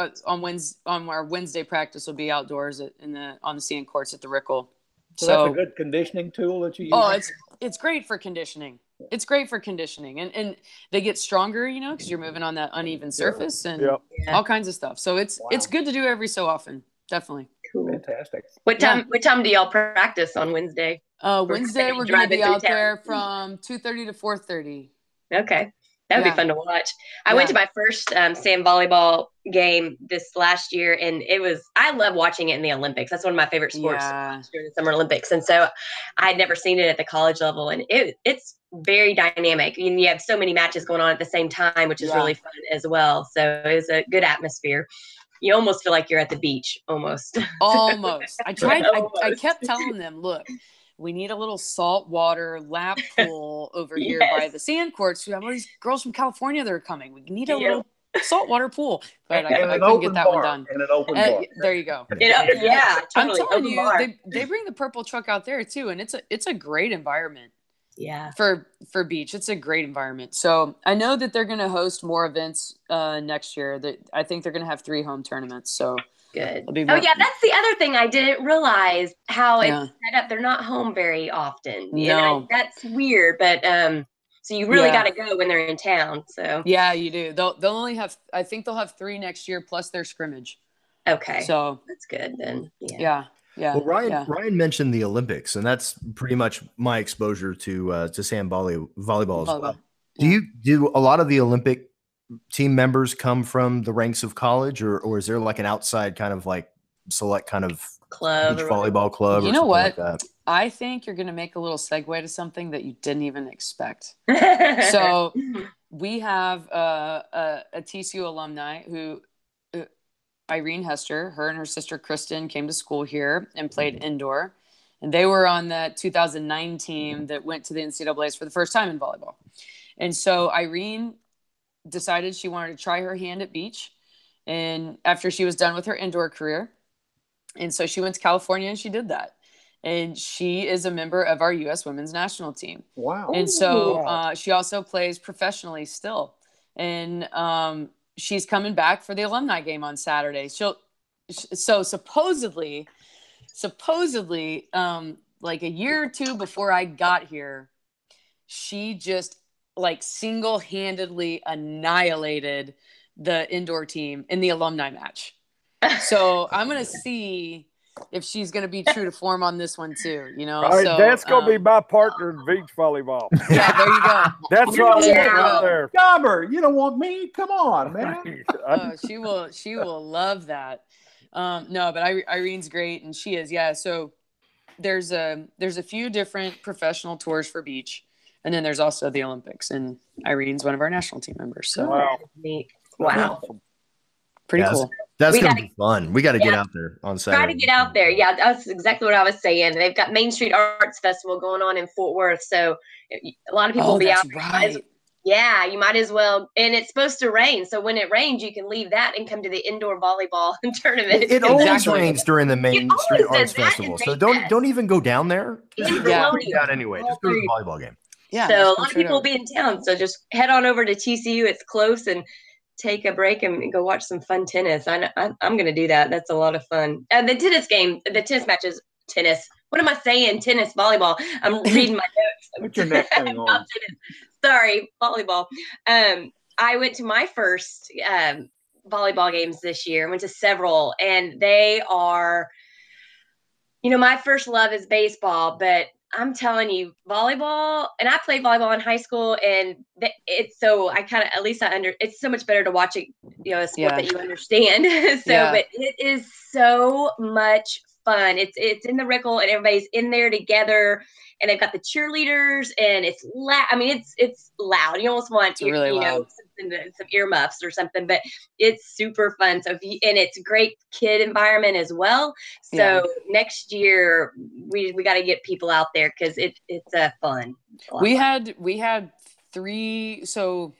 on our Wednesday practice will be outdoors on the sand courts at the Rickle. So that's a good conditioning tool that you use. Oh, it's great for conditioning. It's great for conditioning, and they get stronger, because you're moving on that uneven surface and all kinds of stuff. So it's good to do every so often. Definitely. Cool. Fantastic. What time do y'all practice on Wednesday? Wednesday we're going to be out there from 2:30 to 4:30. Okay. That would be fun to watch. I went to my first sand volleyball game this last year, and I love watching it in the Olympics. That's one of my favorite sports during the Summer Olympics. And so I had never seen it at the college level, and it's very dynamic. You have so many matches going on at the same time, which is really fun as well. So it was a good atmosphere. You almost feel like you're at the beach, almost. Almost. I tried. I kept telling them, look, we need a little saltwater lap pool over here by the sand courts. We have all these girls from California that are coming. We need a little saltwater pool. But I couldn't get that one done. And an open bar. There you go. Totally. I'm telling you, they bring the purple truck out there too, and it's a great environment. Yeah. For beach, it's a great environment. So I know that they're going to host more events next year. I think they're going to have 3 home tournaments. So good. That's the other thing I didn't realize how it's set up. They're not home very often. No, that's weird. But so you really got to go when they're in town. So yeah, you do. They'll only have. I think they'll have 3 next year plus their scrimmage. Okay. So that's good then. Yeah. Well, Ryan mentioned the Olympics, and that's pretty much my exposure to sand volleyball as well. Do a lot of the Olympic team members come from the ranks of college, or is there like an outside kind of like select kind of Club beach or volleyball club? You or know something what? Like that? I think you're going to make a little segue to something that you didn't even expect. whatever. So we have a TCU alumni who, Irene Hester, her and her sister Kristen came to school here and played indoor. And they were on that 2009 team that went to the NCAAs for the first time in volleyball. And so Irene decided she wanted to try her hand at beach. And after she was done with her indoor career. And so she went to California and she did that. And she is a member of our U.S. women's national team. Wow. And so Wow. she also plays professionally still. And she's coming back for the alumni game on Saturday. So supposedly, like a year or two before I got here, she just like single-handedly annihilated the indoor team in the alumni match. So I'm going to see if she's going to be true to form on this one too, you know? All right, so, that's going to be my partner in beach volleyball. yeah, there you go. That's what I There want you right go. there. Gobber, you don't want me? Come on, man. Oh, she will love that. No, but Irene's great, and she is. Yeah. So there's a few different professional tours for beach, and then there's also the Olympics, and Irene's one of our national team members. So Wow. Wow. pretty Yeah, cool. That's We going to gotta- be fun. We got to get Yeah. out there on Saturday. Try to get out there. Yeah, that's exactly what I was saying. They've got Main Street Arts Festival going on in Fort Worth, so a lot of people Oh, will be that's out there. right. Yeah, you might as well. And it's supposed to rain, so when it rains, you can leave that and come to the indoor volleyball tournament. It always Exactly. rains during the Main always Street does Arts that, Festival, and so they don't even go down there. Just In go Bologna. down anyway. Just go to the volleyball game. Yeah. So just a come lot of straight people will over. be in town, so just head on over to TCU. It's close, and take a break and go watch some fun tennis. I'm going to do that. That's a lot of fun. The tennis matches, tennis. What am I saying? Tennis, volleyball. I'm reading my notes. Put your neck thing About on. tennis. Sorry, volleyball. I went to my first volleyball games this year. I went to several, and they are, my first love is baseball, but I'm telling you, volleyball, and I played volleyball in high school, and it's so it's so much better to watch it, a sport that you understand. But it is so much fun. It's in the Rickle, and everybody's in there together, and they've got the cheerleaders, and it's loud. I mean, it's loud. You almost want really loud. some earmuffs or something, but it's super fun. So and it's a great kid environment as well. So next year we got to get people out there because it's fun. We had 3. So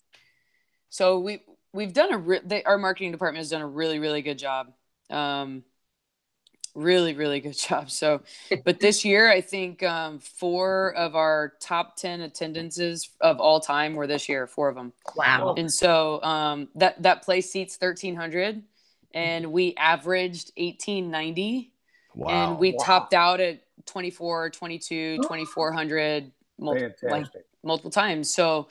we've done our marketing department has done a really, really good job. Really, really good job. So, but this year, I think 4 of our top 10 attendances of all time were this year, 4 of them. Wow. And so that place seats 1,300, and we averaged 1,890. Wow. And we topped out at 24, 22, 2,400 multiple times. So,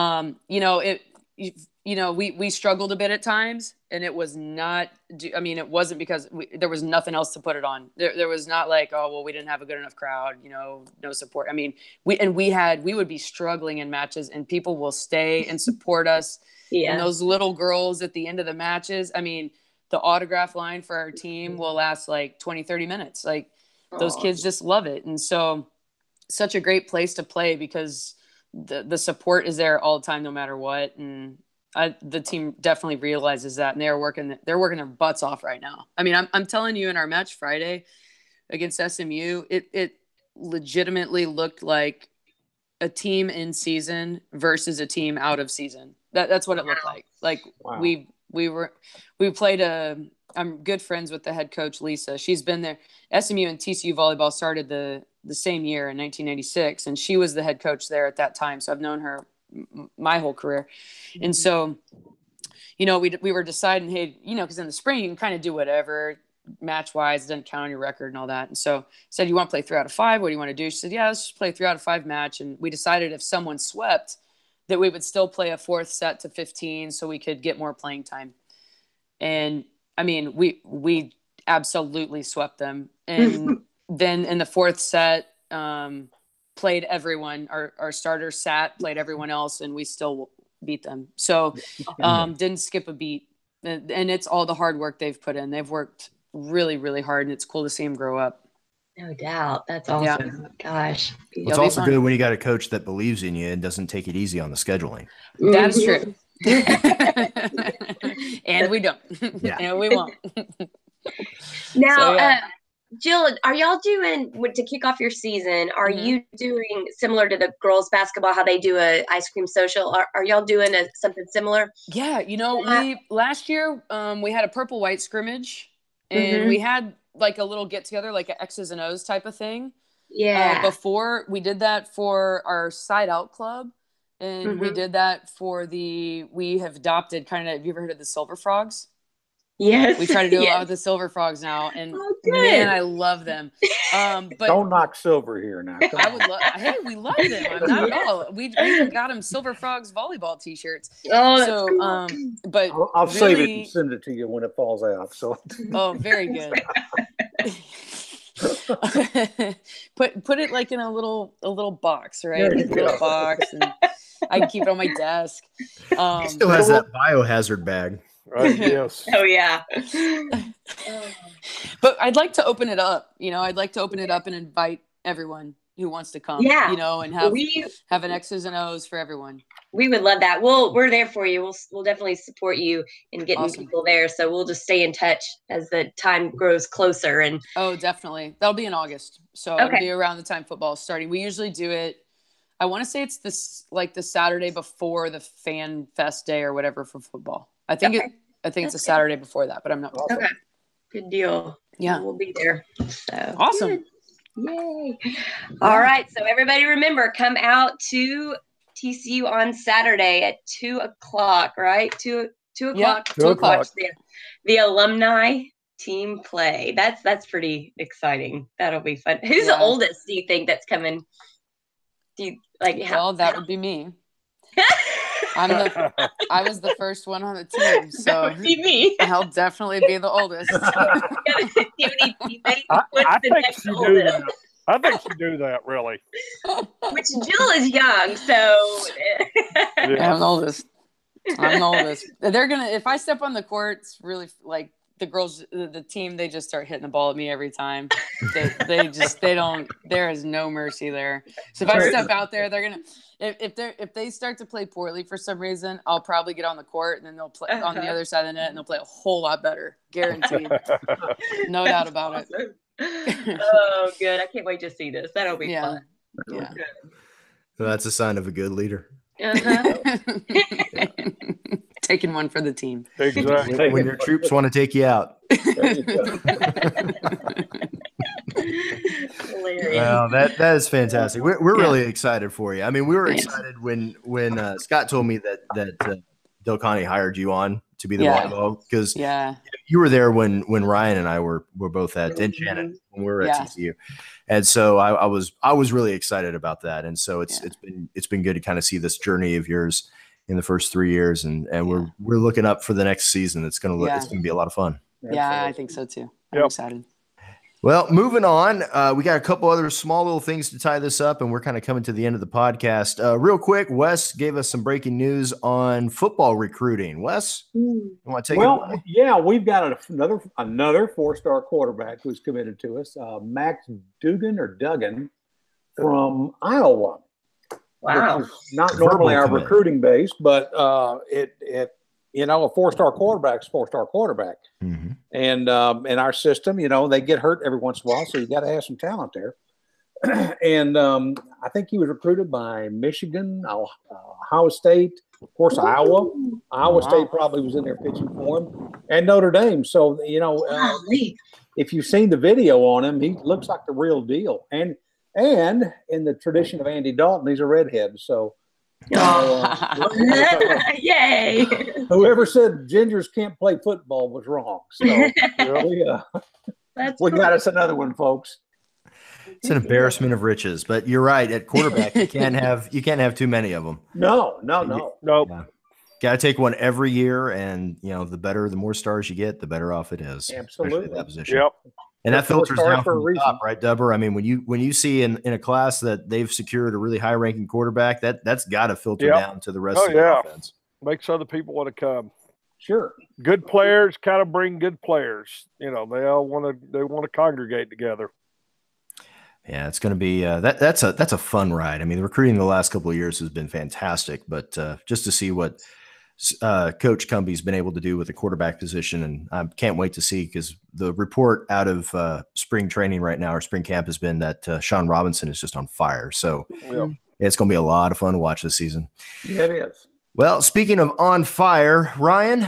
we struggled a bit at times, and it was not, it wasn't because there was nothing else to put it on. There was not like, oh, well, we didn't have a good enough crowd, no support. I mean, we would be struggling in matches, and people will stay and support us. Yeah. And those little girls at the end of the matches, the autograph line for our team will last like 20, 30 minutes. Like those kids just love it. And so such a great place to play because the support is there all the time, no matter what. And the team definitely realizes that, and they're working their butts off right now. I'm telling you, in our match Friday against SMU, it legitimately looked like a team in season versus a team out of season. That's what it looked like. Like wow. we played I'm good friends with the head coach, Lisa. She's been there. SMU and TCU volleyball started the same year in 1996, and she was the head coach there at that time. So I've known her my whole career. Mm-hmm. And so, we were deciding, hey, because in the spring you can kind of do whatever match wise, it doesn't count on your record and all that. And so I said, you want to play 3 out of 5? What do you want to do? She said, yeah, let's just play 3 out of 5 match. And we decided if someone swept, that we would still play a 4th set to 15 so we could get more playing time. And we absolutely swept them. And then in the 4th set, played everyone. Our starter played everyone else, and we still beat them. So didn't skip a beat. And it's all the hard work they've put in. They've worked really, really hard, and it's cool to see him grow up. No doubt. That's awesome. Gosh. Well, it's also good when you got a coach that believes in you and doesn't take it easy on the scheduling. That is true. And we don't. Yeah. And we won't. Now, Jill, are y'all doing, to kick off your season, are you doing similar to the girls basketball, how they do a ice cream social? Are y'all doing something similar? Yeah. We last year we had a purple white scrimmage, and we had like a little get together, like an X's and O's type of thing. Yeah. Before we did that for our side out club, and we did that for we have adopted have you ever heard of the Silver Frogs? Yes. We try to do a lot with the Silver Frogs now, and man, I love them. But don't knock Silver here now. I would love. Hey, we love them. I'm not at all. We even got them Silver Frogs volleyball T-shirts. Oh, that's cool. But I'll really, save it and send it to you when it falls out. So. Oh, very good. Put it like in a little box, right? A little box, and I can keep it on my desk. He still has that biohazard bag. Right, yes. Oh, yeah. But I'd like to open it up. I'd like to open it up and invite everyone who wants to come. Yeah. And have an X's and O's for everyone. We would love that. We're there for you. We'll definitely support you in getting people there. So we'll just stay in touch as the time grows closer. And oh, definitely. That'll be in August. So it'll be around the time football is starting. We usually do it. I want to say it's the Saturday before the Fan Fest Day or whatever for football. I think it's a Saturday before that, but I'm not. Okay. Good deal. Yeah. We'll be there. So awesome. Good. Yay. All right. So everybody remember, come out to TCU on Saturday at 2:00, right? 2 o'clock. Yeah, 2 o'clock. Watch the alumni team play. That's pretty exciting. That'll be fun. Who's the oldest, do you think, that's coming? Do you Well, that would be me. I was the first one on the team, so that would be me. I'll definitely be the oldest. I think she do that, really. Which Jill is young, so I'm the oldest. They're gonna, if I step on the court, it's really like the girls, the team, they just start hitting the ball at me every time. They don't. There is no mercy there. So if I step out there, they're gonna. If they start to play poorly for some reason, I'll probably get on the court, and then they'll play on the other side of the net, and they'll play a whole lot better, guaranteed. No doubt about it. Oh, good! I can't wait to see this. That'll be fun. Yeah, Well, that's a sign of a good leader. Taking one for the team. Exactly. When your troops want to take you out. Well, that is fantastic. We're really excited for you. I mean, we were excited when Scott told me that Del Conte hired you on to be the volleyball, because you were there when Ryan and I were both at Enchanted when we were at TCU, and so I was really excited about that. And so it's been good to kind of see this journey of yours in the first 3 years, and we're looking up for the next season. It's gonna be a lot of fun. Yeah, I think so too. I'm excited. Well, moving on, we got a couple other small little things to tie this up, and we're kind of coming to the end of the podcast. Real quick, Wes gave us some breaking news on football recruiting. Wes, you want to take it away? Yeah, we've got another four-star quarterback who's committed to us, Max Duggan from Iowa. Wow. Not normally our recruiting base, but a four-star quarterback's four-star quarterback. Mm-hmm. And in our system, they get hurt every once in a while, so you got to have some talent there. And I think he was recruited by Michigan, Ohio State, of course, Iowa. Iowa State probably was in there pitching for him, and Notre Dame. So, if you've seen the video on him, he looks like the real deal. And in the tradition of Andy Dalton, he's a redhead. So, yay! Whoever said gingers can't play football was wrong. So we got us another one, folks. It's an embarrassment of riches, but you're right. At quarterback, you can't have too many of them. No. Yeah. Got to take one every year, and the more stars you get, the better off it is. Absolutely, that position. Yep. And that filters down from the top, right, Dubber? I mean, when you see in a class that they've secured a really high-ranking quarterback, that's got to filter down to the rest of the offense. Makes other people want to come. Sure. Good players kind of bring good players. They all want to congregate together. Yeah, it's going to be that's a fun ride. I mean, the recruiting the last couple of years has been fantastic, but just to see what Coach Cumbie's been able to do with the quarterback position, and I can't wait to see, because the report out of spring training right now, or spring camp, has been that Sean Robinson is just on fire. So it's going to be a lot of fun to watch this season. Yeah, it is. Well, speaking of on fire, Ryan,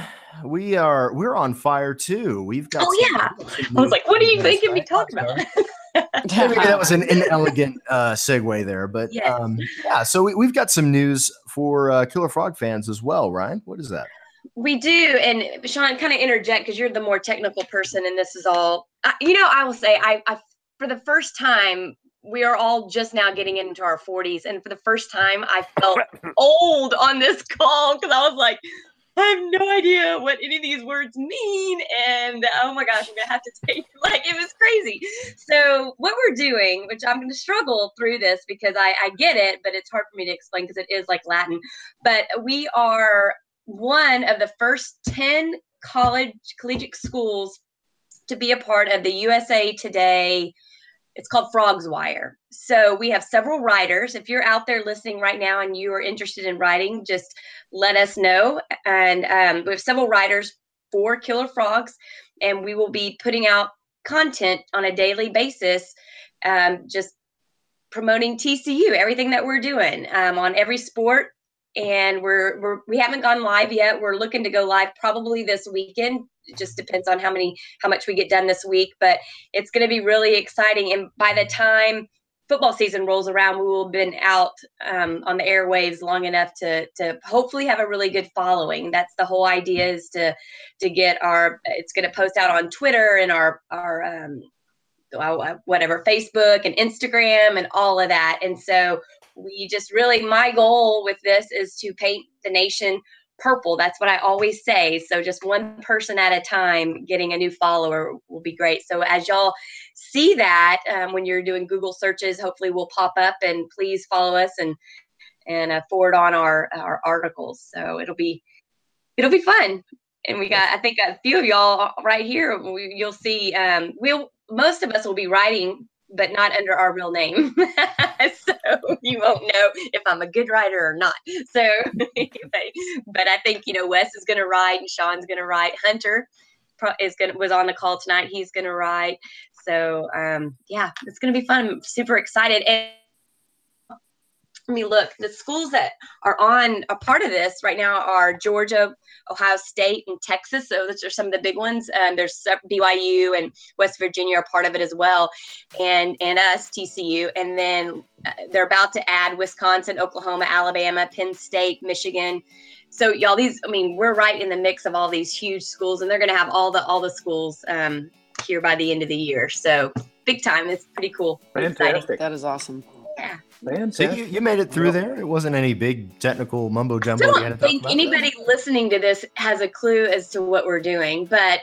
we're on fire too. We've got. Oh yeah, I was like, what are you making me talk about? Maybe that was an inelegant segue there, but yeah. So we've got some news for Killer Frog fans as well, Ryan. What is that? We do, and Sean, kind of interject because you're the more technical person, and this is all. I will say, I for the first time, we are all just now getting into our 40s, and for the first time, I felt old on this call, because I was like, I have no idea what any of these words mean. And oh my gosh, I'm going to have to take, it was crazy. So what we're doing, which I'm going to struggle through this because I get it, but it's hard for me to explain because it is like Latin. But we are one of the first 10 collegiate schools to be a part of the USA Today. It's called Frogs Wire. So we have several writers. If you're out there listening right now and you are interested in writing, just let us know. And we have several writers for Killer Frogs, and we will be putting out content on a daily basis, just promoting TCU, everything that we're doing on every sport. And we haven't gone live yet. We're looking to go live probably this weekend. It just depends on how much we get done this week, but it's going to be really exciting. And by the time football season rolls around, we will have been out on the airwaves long enough to hopefully have a really good following. That's the whole idea, is to get it's going to post out on Twitter and our whatever, Facebook and Instagram and all of that. And so we just really, my goal with this is to paint the nation purple. That's what I always say. So just one person at a time, getting a new follower will be great. So as y'all see that, when you're doing Google searches, hopefully we'll pop up, and please follow us and forward on our articles. So it'll be fun. And we got, I think, a few of y'all right here. You'll see, most of us will be writing, but not under our real name. So you won't know if I'm a good writer or not. So, but I think, Wes is going to write and Sean's going to write. Hunter was on the call tonight. He's going to write. So, yeah, it's going to be fun. I'm super excited. And let me look. The schools that are on a part of this right now are Georgia, Ohio State, and Texas. So those are some of the big ones. There's BYU and West Virginia are part of it as well, and us, TCU. And then they're about to add Wisconsin, Oklahoma, Alabama, Penn State, Michigan. So y'all, we're right in the mix of all these huge schools, and they're going to have all the schools here by the end of the year. So big time. It's pretty cool. Fantastic. Exciting. That is awesome. Yeah. So you made it through there. It wasn't any big technical mumbo jumbo. I don't think anybody listening to this has a clue as to what we're doing, but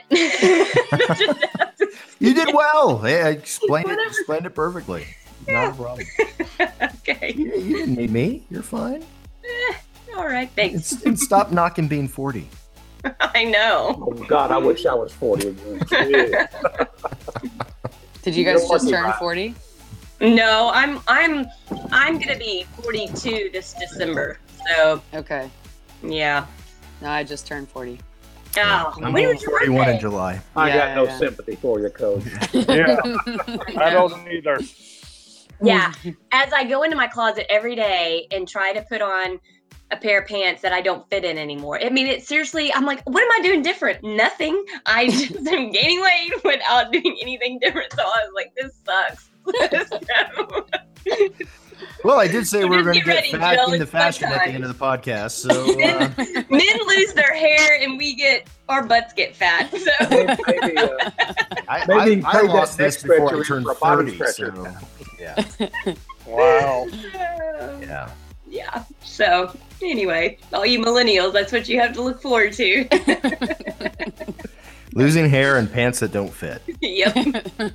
you did well. Yeah, explained it perfectly. Yeah. Not a problem. Okay. You didn't need me. You're fine. All right. Thanks. And stop knocking being 40. I know. Oh God, I wish I was 40 again. Did you guys just turn 40? No, I'm gonna be 42 this December. So Okay. yeah. No, I just turned 40. Oh, I'm when was your 41 birthday? in July. I got Yeah, no yeah. sympathy for you, Coach. Yeah, I don't either. Yeah. As I go into my closet every day and try to put on a pair of pants that I don't fit in anymore. It's seriously, I'm like, what am I doing different? Nothing. I just am gaining weight without doing anything different. So I was like, this sucks. Well, I did say we were Just going to get get ready, fat Jill. into It's fashion at the time. end of the podcast. So Men lose their hair and our butts get fat. So Maybe, I Maybe trade that lost neck this before I stretcher turned for a body 30. stretcher. So, yeah. Wow. Yeah. yeah. So anyway, all you millennials, that's what you have to look forward to. Losing hair and pants that don't fit. Yep,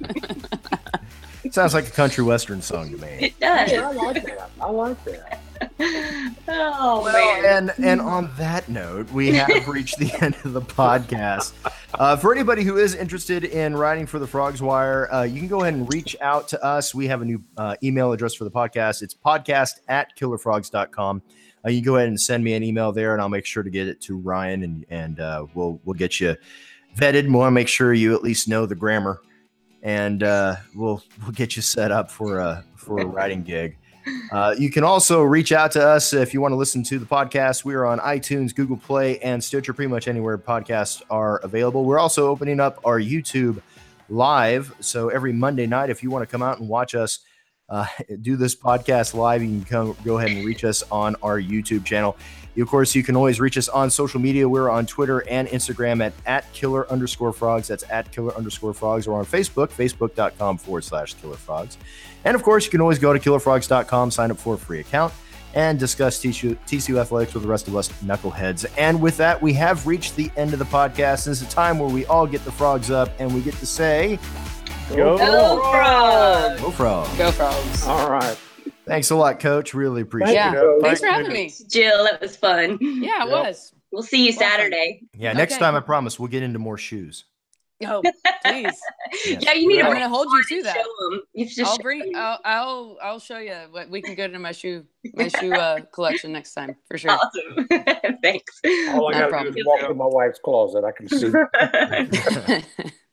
Sounds like a country western song to me. it does. Yeah, I like that. Oh man. And on that note, we have reached the end of the podcast. For anybody who is interested in writing for the Frogs Wire, you can go ahead and reach out to us. We have a new email address for the podcast. It's podcast@killerfrogs.com. You can go ahead and send me an email there, and I'll make sure to get it to Ryan, and we'll get you vetted. We want to make sure you at least know the grammar, and we'll get you set up for a writing gig. You can also reach out to us if you want to listen to the podcast. We are on iTunes, Google Play, and Stitcher, pretty much anywhere podcasts are available. We're also opening up our YouTube live. So every Monday night, if you want to come out and watch us do this podcast live, you can go ahead and reach us on our YouTube channel. Of course, you can always reach us on social media. We're on Twitter and Instagram at @killer_frogs. That's @killer_frogs. Or on Facebook, facebook.com/killerfrogs. And of course, you can always go to killerfrogs.com, sign up for a free account, and discuss TCU athletics with the rest of us knuckleheads. And with that, we have reached the end of the podcast. It's a time where we all get the frogs up and we get to say, Go Frogs! Go Frogs! Go Frogs. All right. Thanks a lot, Coach. Really appreciate Yeah. it. Thanks for having me. Jill, it was fun. Yeah, it Yep. was. We'll see you Saturday. Yeah, next Okay. time I promise we'll get into more shoes. Oh, please. Yes. Yeah, you need I'm to gonna hold you to that. show them. You have to I'll show bring. them. I'll show you what we can get into my shoe collection next time for sure. Awesome. Thanks. All I No got to problem. do is walk through my wife's closet. I can see.